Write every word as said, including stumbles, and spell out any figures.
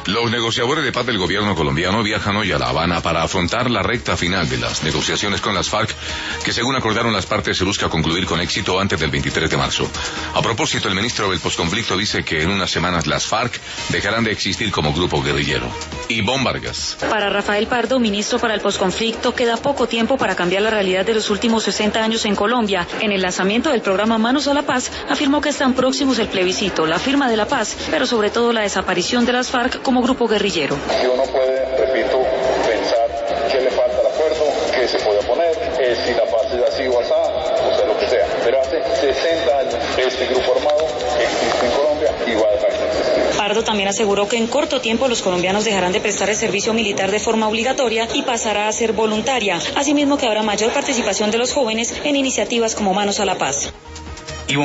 Los negociadores de paz del gobierno colombiano viajan hoy a La Habana para afrontar la recta final de las negociaciones con las FARC, que según acordaron las partes se busca concluir con éxito antes del veintitrés de marzo. A propósito, el ministro del posconflicto dice que en unas semanas las FARC dejarán de existir como grupo guerrillero. Ivonne Vargas. Para Rafael Pardo, ministro para el posconflicto, queda poco tiempo para cambiar la realidad de los últimos sesenta años en Colombia. En el lanzamiento del programa Manos a la Paz, afirmó que están próximos el plebiscito, la firma de la paz, pero sobre todo la desaparición de las FARC como grupo guerrillero. Si uno puede, repito, pensar qué le falta al acuerdo, qué se puede poner, eh, si la paz es así o así, o sea, lo que sea. Pero hace sesenta años este grupo armado existe en Colombia y va a dejar de existir. Pardo también aseguró que en corto tiempo los colombianos dejarán de prestar el servicio militar de forma obligatoria y pasará a ser voluntaria. Asimismo que habrá mayor participación de los jóvenes en iniciativas como Manos a la Paz.